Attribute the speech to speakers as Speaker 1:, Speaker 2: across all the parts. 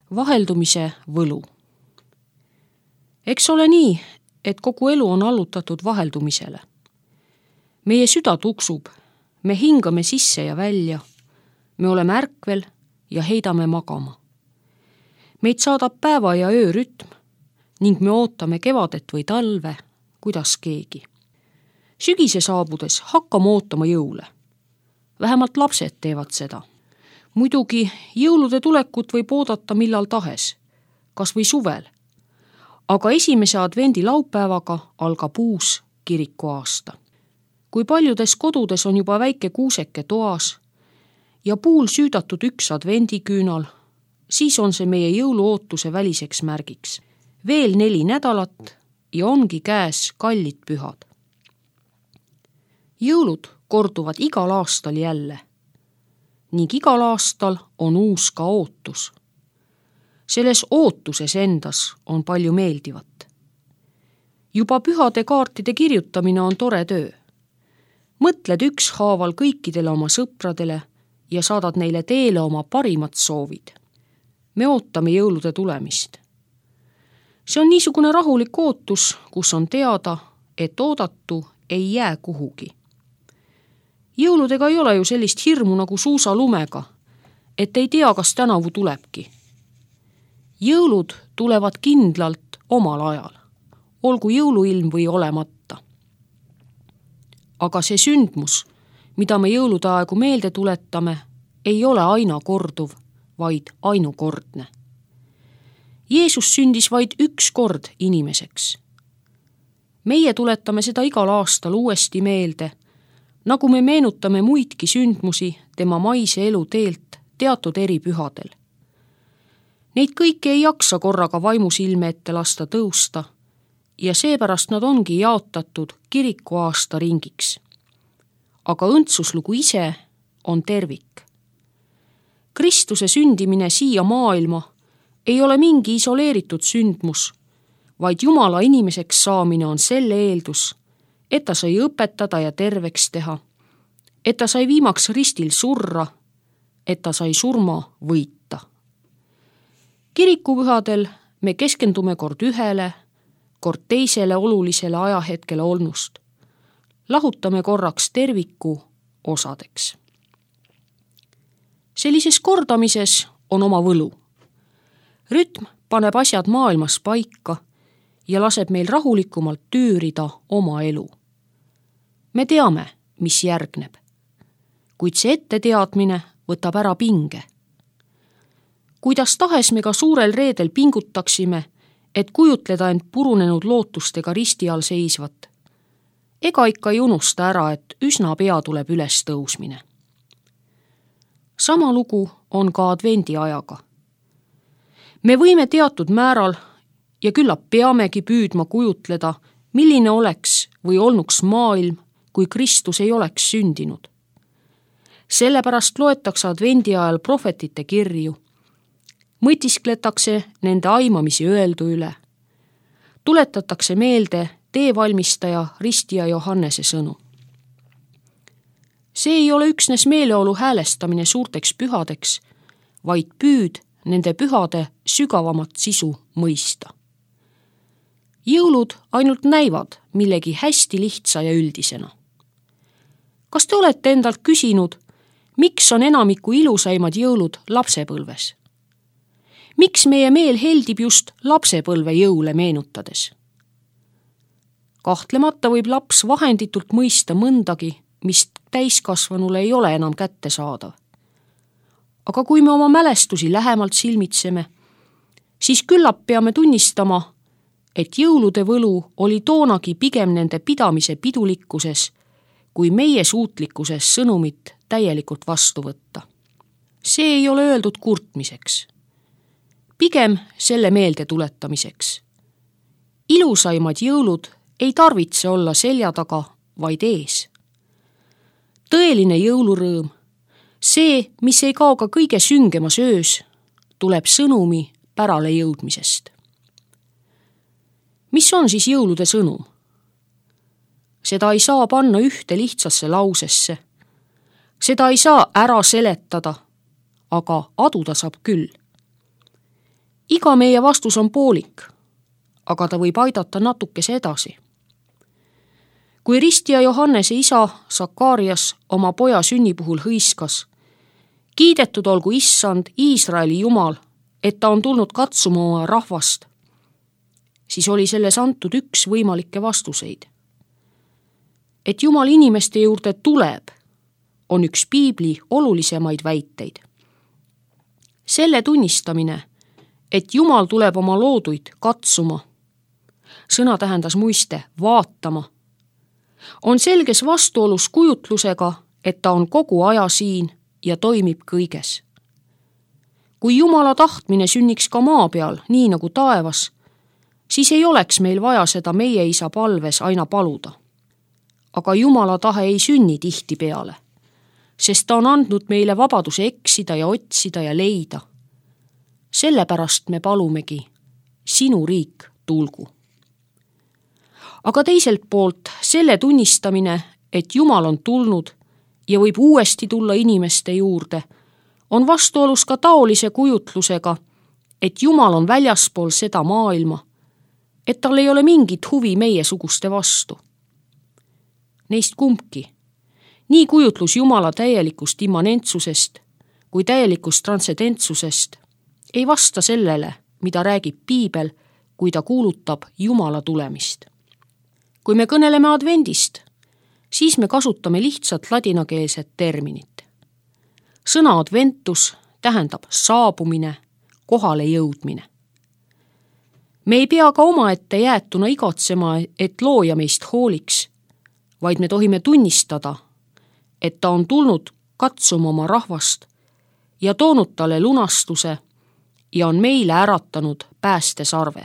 Speaker 1: Vaheldumise võlu. Eks ole nii, et kogu elu on allutatud vaheldumisele. Meie süda tuksub, me hingame sisse ja välja, me oleme ärkvel ja heidame magama. Meid saadab päeva ja öö rütm ning me ootame kevadet või talve, kuidas keegi. Sügise saabudes hakkame ootama jõule. Vähemalt lapsed teevad seda. Muidugi jõulude tulekut võib oodata millal tahes, kas või suvel. Aga esimese advendi laupäevaga algab uus kirikuaasta. Kui paljudes kodudes on juba väike kuuseke toas ja puul süüdatud üks advendiküünal, siis on see meie jõuluootuse väliseks märgiks. Veel 4 nädalat ja ongi käes kallid pühad. Jõulud korduvad igal aastal jälle ning igal aastal on uus ka ootus. Selles ootuses endas on palju meeldivat. Juba pühade kaartide kirjutamine on tore töö. Mõtled ükshaaval kõikidele oma sõpradele ja saadad neile teele oma parimad soovid. Me ootame jõulude tulemist. See on niisugune rahulik ootus, kus on teada, et oodatu ei jää kuhugi. Jõuludega ei ole ju sellist hirmu nagu suusalumega, et ei tea, kas tänavu tulebki. Jõulud tulevad kindlalt omal ajal, olgu jõuluilm või olemata. Aga see sündmus, mida me jõulude aegu meelde tuletame, ei ole aina korduv, vaid ainukordne. Jeesus sündis vaid üks kord inimeseks. Meie tuletame seda igal aastal uuesti meelde, nagu me meenutame muidki sündmusi tema maise elu teelt teatud eripühadel. Neid kõiki ei jaksa korraga vaimusilme ette lasta tõusta ja seepärast nad ongi jaotatud kirikuaasta ringiks. Aga õndsuslugu ise on tervik. Kristuse sündimine siia maailma ei ole mingi isoleeritud sündmus, vaid Jumala inimeseks saamine on selle eeldus, et ta sai õpetada ja terveks teha, et ta sai viimaks ristil surra, et ta sai surma võita. Kirikupühadel me keskendume kord ühele, kord teisele olulisele ajahetkele olnust. Lahutame korraks terviku osadeks. Sellises kordamises on oma võlu. Rütm paneb asjad maailmas paika ja laseb meil rahulikumalt tüürida oma elu. Me teame, mis järgneb, kuid see etteteadmine võtab ära pinge. Kuidas tahes me ka suurel reedel pingutaksime, et kujutleda end purunenud lootustega risti all seisvat, ega ikka ei unusta ära, et üsna pea tuleb üles tõusmine. Sama lugu on ka advendi ajaga. Me võime teatud määral ja küllap peamegi püüdma kujutleda, milline oleks või olnuks maailm, kui Kristus ei oleks sündinud. Sellepärast loetakse advendi ajal prohvetite kirju, mõtiskletakse nende aimamisi öeldu üle, tuletatakse meelde teevalmistaja Ristija Johannese sõnu. See ei ole üksnes meeleolu häälestamine suurteks pühadeks, vaid püüd nende pühade sügavamat sisu mõista. Jõulud ainult näivad millegi hästi lihtsa ja üldisena. Kas te olete endalt küsinud, miks on enamiku ilusaimad jõulud lapsepõlves? Miks meie meel heldib just lapsepõlve jõule meenutades? Kahtlemata võib laps vahenditult mõista mõndagi, mis täiskasvanule ei ole enam kättesaadav. Aga kui me oma mälestusi lähemalt silmitseme, siis küllap peame tunnistama, et jõulude võlu oli toonagi pigem nende pidamise pidulikkuses, kui meie suutlikkuses sõnumit täielikult vastu võtta. See ei ole öeldud kurtmiseks, pigem selle meelde tuletamiseks. Ilusaimad jõulud ei tarvitse olla selja taga, vaid ees. Tõeline jõulurõõm, see, mis ei kao ka kõige süngemas öös, tuleb sõnumi pärale jõudmisest. Mis on siis jõulude sõnum? Seda ei saa panna ühte lihtsasse lausesse. Seda ei saa ära seletada, aga aduda saab küll. iga meie vastus on poolik, aga ta võib aidata natukese edasi. Kui ristija Johannese isa Sakarias oma poja sünni puhul hõiskas: kiidetud olgu Issand, Iisraeli Jumal, et ta on tulnud katsuma oma rahvast, siis oli selles antud üks võimalikke vastuseid. Et Jumal inimeste juurde tuleb, on üks piibli olulisemaid väiteid. Selle tunnistamine, et Jumal tuleb oma looduid katsuma, sõna tähendas muiste vaatama, on selges vastuolus kujutlusega, et ta on kogu aja siin ja toimib kõiges. Kui Jumala tahtmine sünniks ka maa peal, nii nagu taevas, siis ei oleks meil vaja seda meie isa palves aina paluda. Aga Jumala tahe ei sünni tihtipeale, sest ta on andnud meile vabaduse eksida ja otsida ja leida. Sellepärast me palumegi: sinu riik tulgu. Aga teiselt poolt selle tunnistamine, et Jumal on tulnud ja võib uuesti tulla inimeste juurde, on vastuolus ka taolise kujutlusega, et Jumal on väljaspool seda maailma, et tal ei ole mingit huvi meiesuguste vastu. Neist kumbki, nii kujutlus Jumala täielikust immanentsusest kui täielikust transcendentsusest, ei vasta sellele, mida räägib piibel, kui ta kuulutab Jumala tulemist. Kui me kõneleme advendist, siis me kasutame lihtsalt ladinakeelset terminit. Sõna adventus tähendab saabumine, kohale jõudmine. Me ei pea ka omaette jäetuna igatsema, et looja meist hooliks, vaid me tohime tunnistada, et ta on tulnud katsuma oma rahvast ja toonud talle lunastuse ja on meile äratanud päästesarve.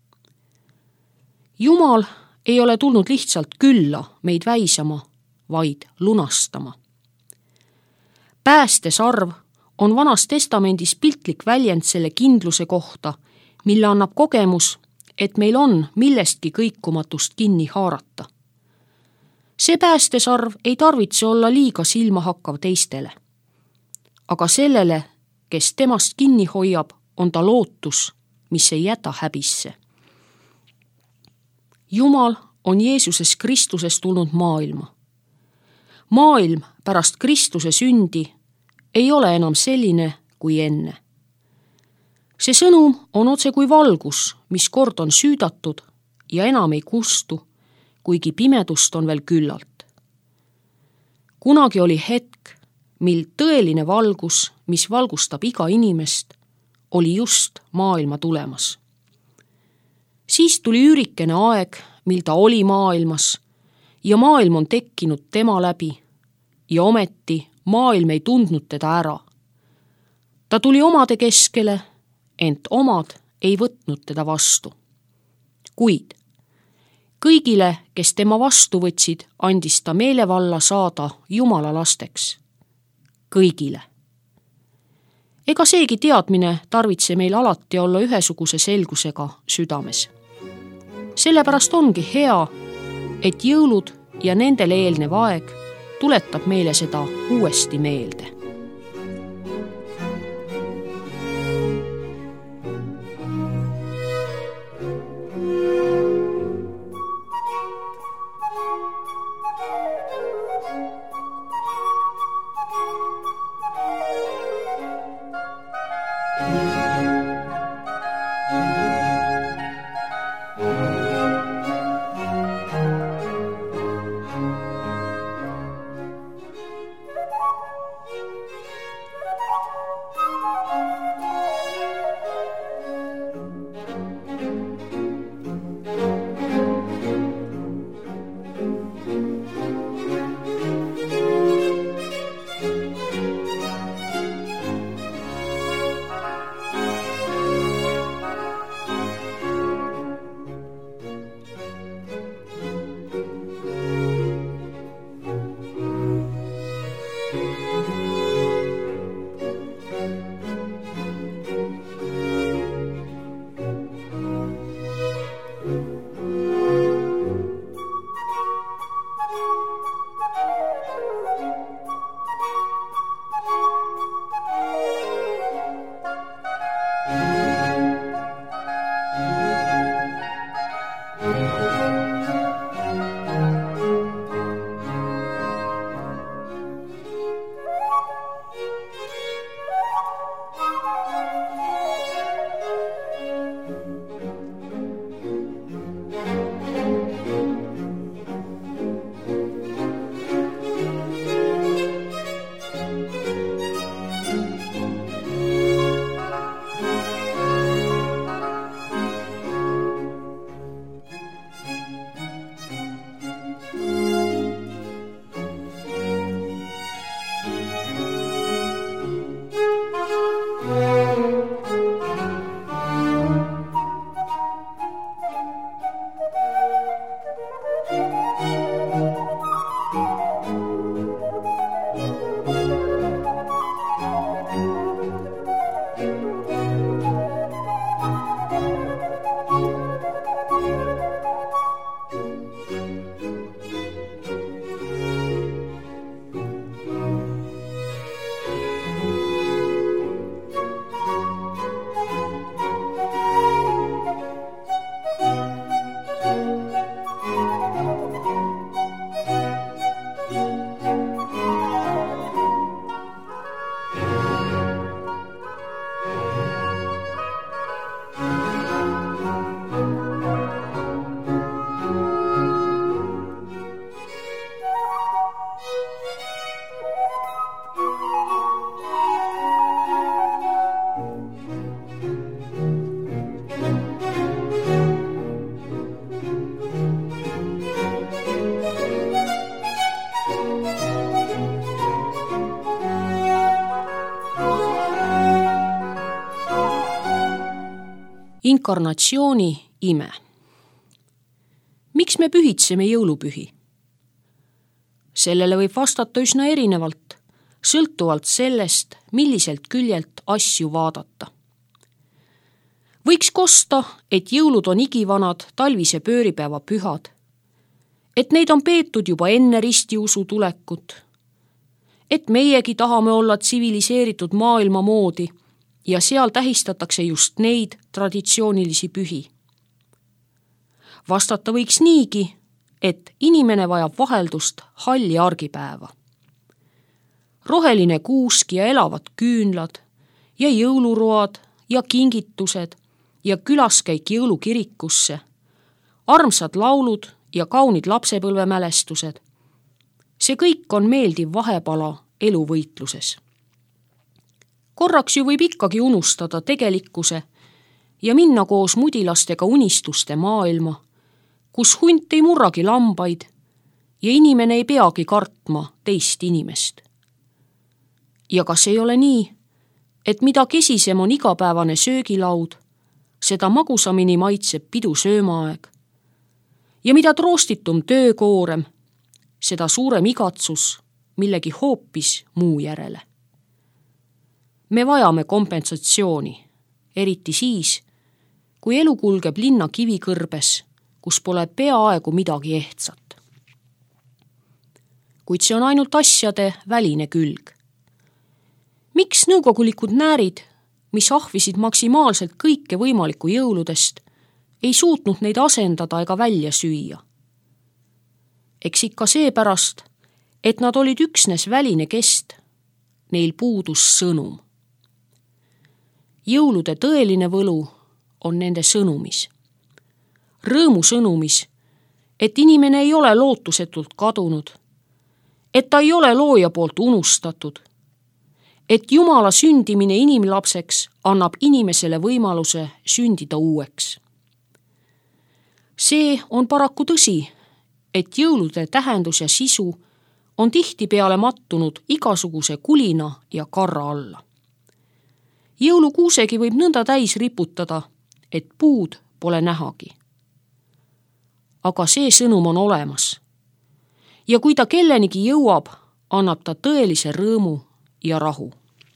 Speaker 1: Jumal ei ole tulnud lihtsalt külla meid väisama, vaid lunastama. Päästesarv on Vanas Testamendis piltlik väljend selle kindluse kohta, mille annab kogemus, et meil on millestki kõikumatust kinni haarata. See päästesarv ei tarvitse olla liiga silmahakkav teistele. Aga sellele, kes temast kinni hoiab, on ta lootus, mis ei jäta häbisse. Jumal on Jeesuses Kristuses tulnud maailma. Maailm pärast Kristuse sündi ei ole enam selline kui enne. See sõnum on otse kui valgus, mis kord on süüdatud ja enam ei kustu, kuigi pimedust on veel küllalt. Kunagi oli hetk, mil tõeline valgus, mis valgustab iga inimest, oli just maailma tulemas. Siis tuli üürikene aeg, mil ta oli maailmas ja maailm on tekkinud tema läbi ja ometi maailm ei tundnud teda ära. Ta tuli omade keskele, ent omad ei võtnud teda vastu. Kuid kõigile, kes tema vastu võtsid, andis ta meelevalla saada Jumala lasteks. Kõigile. Ega seegi teadmine tarvitse meil alati olla ühesuguse selgusega südames. Sellepärast ongi hea, et jõulud ja nendele eelnev aeg tuletab meile seda uuesti meelde. Inkarnatsiooni ime. Miks me pühitseme jõulupühi? Sellele võib vastata üsna erinevalt, sõltuvalt sellest, milliselt küljelt asju vaadata. Võiks kosta, et jõulud on igivanad talvise pööripäeva pühad, et neid on peetud juba enne ristiusu tulekut, et meiegi tahame olla tsiviliseeritud maailma moodi ja seal tähistatakse just neid traditsioonilisi pühi. Vastata võiks niigi, et inimene vajab vaheldust halli argipäeva. Roheline kuusk ja elavad küünlad ja jõuluroad ja kingitused ja külaskäik jõulukirikusse, armsad laulud ja kaunid lapsepõlvemälestused. See kõik on meeldiv vahepala eluvõitluses. Korraks ju võib ikkagi unustada tegelikkuse ja minna koos mudilastega unistuste maailma, kus hunt ei murragi lambaid ja inimene ei peagi kartma teist inimest. Ja kas ei ole nii, et mida kesisem on igapäevane söögilaud, seda magusamini maitseb pidu söömaaeg ja mida troostitum töökoorem, seda suurem igatsus millegi hoopis muu järele. Me vajame kompensatsiooni, eriti siis, kui elu kulgeb linna kivikõrbes, kus pole peaaegu midagi ehtsat. Kuid see on ainult asjade väline külg. Miks nõukogulikud näärid, mis ahvisid maksimaalselt kõike võimalikku jõuludest, ei suutnud neid asendada ega välja süüa? Eks ikka seepärast, et nad olid üksnes väline kest, neil puudus sõnum. Jõulude tõeline võlu on nende sõnumis. Rõõmu sõnumis, et inimene ei ole lootusetult kadunud, et ta ei ole looja poolt unustatud, et Jumala sündimine inimlapseks annab inimesele võimaluse sündida uueks. See on paraku tõsi, et jõulude tähendus ja sisu on tihtipeale mattunud igasuguse kulina ja karra alla. Jõulukuusegi võib nõnda täis riputada, et puud pole nähagi. Aga see sõnum on olemas. Ja kui ta kellenigi jõuab, annab ta tõelise rõõmu ja rahu.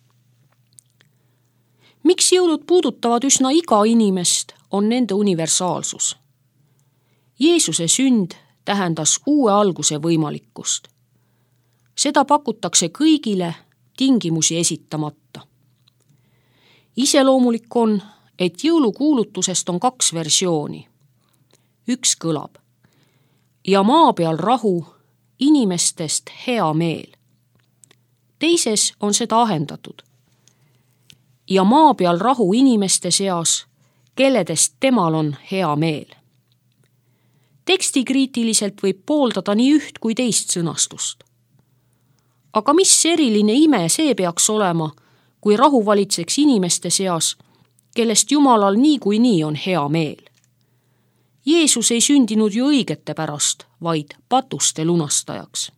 Speaker 1: Miks jõulud puudutavad üsna iga inimest, on nende universaalsus. Jeesuse sünd tähendas uue alguse võimalikkust. Seda pakutakse kõigile tingimusi esitamata. Iseloomulik on, et jõulukuulutusest on 2 versiooni. Üks kõlab: ja maa peal rahu, inimestest hea meel. Teises on seda ahendatud: ja maa peal rahu inimeste seas, kelledest temal on hea meel. Tekstikriitiliselt võib pooldada nii üht kui teist sõnastust. Aga mis eriline ime see peaks olema, kui rahu valitseks inimeste seas, kellest Jumalal niikuinii on hea meel? Jeesus ei sündinud ju õigete pärast, vaid patuste lunastajaks.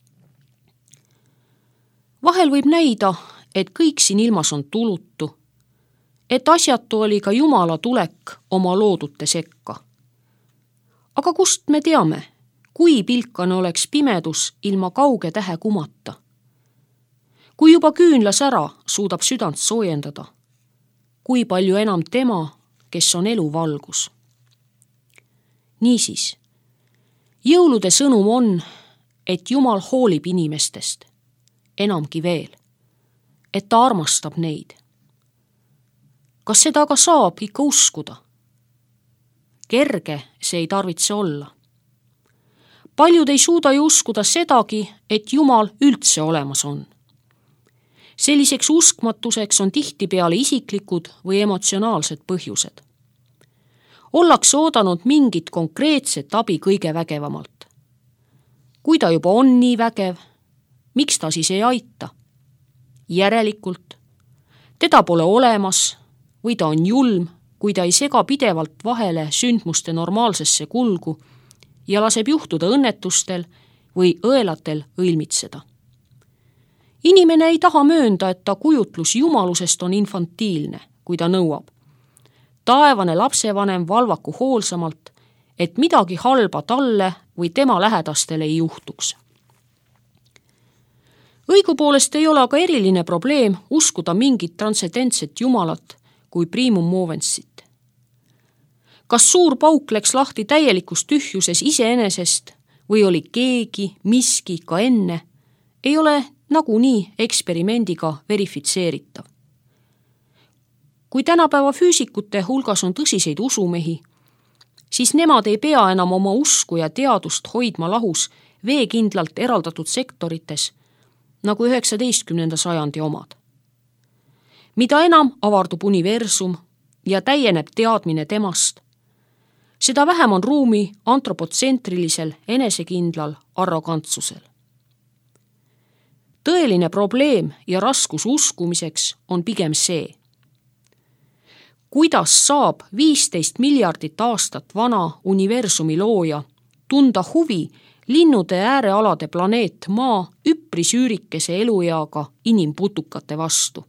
Speaker 1: Vahel võib näida, et kõik siin ilmas on tulutu, et asjatu oli ka Jumala tulek oma loodute sekka. Aga kust me teame, kui pilkane oleks pimedus ilma kauge tähe kumata? Kui juba küünlasära suudab südant soojendada, kui palju enam tema, kes on elu valgus. Niisiis, jõulude sõnum on, et Jumal hoolib inimestest, enamgi veel, et ta armastab neid. Kas seda aga saab ikka uskuda? Kerge see ei tarvitse olla. Paljud ei suuda ju uskuda sedagi, et Jumal üldse olemas on. Selliseks uskmatuseks on tihtipeale isiklikud või emotsionaalsed põhjused. Ollakse oodanud mingit konkreetset abi kõige vägevamalt. Kui ta juba on nii vägev, miks ta siis ei aita? Järelikult, teda pole olemas või ta on julm, kui ta ei sega pidevalt vahele sündmuste normaalsesse kulgu ja laseb juhtuda õnnetustel või õelatel õilmitseda. Inimene ei taha möönda, et ta kujutlus jumalusest on infantiilne, kui ta nõuab: taevane lapsevanem valvaku hoolsamalt, et midagi halba talle või tema lähedastele ei juhtuks. Õigupoolest ei ole aga eriline probleem uskuda mingit transcendentset jumalat kui primum movensit. Kas suur pauk läks lahti täielikus tühjuses iseenesest või oli keegi, miski ka enne, ei ole nagunii eksperimendiga verifitseeritav. Kui tänapäeva füüsikute hulgas on tõsiseid usumehi, siis nemad ei pea enam oma usku ja teadust hoidma lahus veekindlalt eraldatud sektorites, nagu 19. sajandi omad. Mida enam avardub universum ja täieneb teadmine temast, seda vähem on ruumi antropotsentrilisel, enesekindlal arrogantsusel. Tõeline probleem ja raskus uskumiseks on pigem see, kuidas saab 15 miljardit aastat vana universumi looja tunda huvi linnude äärealade planeet Maa üpris üürikese elueaga inimputukate vastu.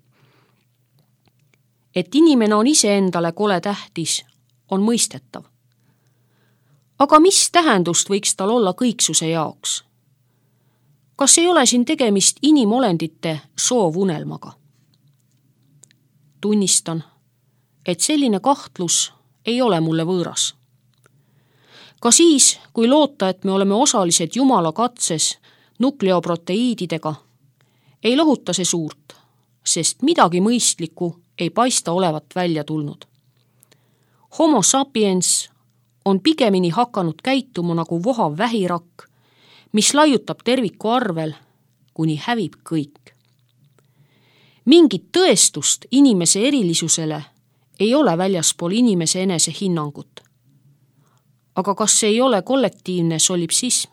Speaker 1: Et inimene on iseendale kole tähtis, on mõistetav. Aga mis tähendust võiks tal olla kõiksuse jaoks? Kas ei ole siin tegemist inimolendite soovunelmaga? Tunnistan, et selline kahtlus ei ole mulle võõras. Ka siis, kui loota, et me oleme osalised Jumala katses nukleoproteiididega, ei lohuta see suurt, sest midagi mõistlikku ei paista olevat välja tulnud. Homo sapiens on pigemini hakanud käituma nagu vohav vähirakk, mis laiutab terviku arvel, kuni hävib kõik. Mingit tõestust inimese erilisusele ei ole väljaspool inimese enese hinnangut. Aga kas see ei ole kollektiivne solipsism?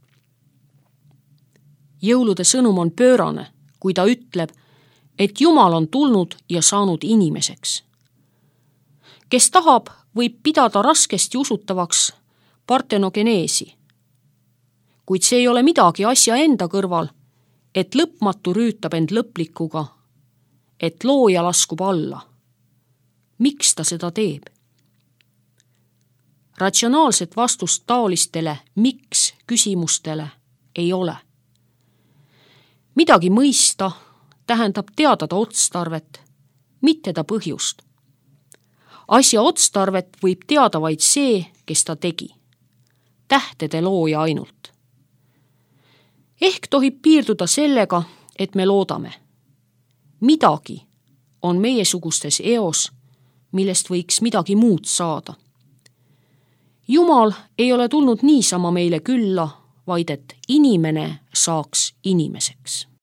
Speaker 1: Jõulude sõnum on pöörane, kui ta ütleb, et Jumal on tulnud ja saanud inimeseks. Kes tahab, võib pidada raskesti usutavaks partenogeneesi. Kuid see ei ole midagi asja enda kõrval, et lõpmatu rüütab end lõplikuga, et looja laskub alla. Miks ta seda teeb? Ratsionaalset vastust taolistele miks küsimustele ei ole. Midagi mõista tähendab teadada otstarvet, mitte ta põhjust. Asja otstarvet võib teada vaid see, kes ta tegi. Tähtede looja ainult. Ehk tohib piirduda sellega, et me loodame. Midagi on meiesugustes eos, millest võiks midagi muud saada. Jumal ei ole tulnud niisama meile külla, vaid et inimene saaks inimeseks.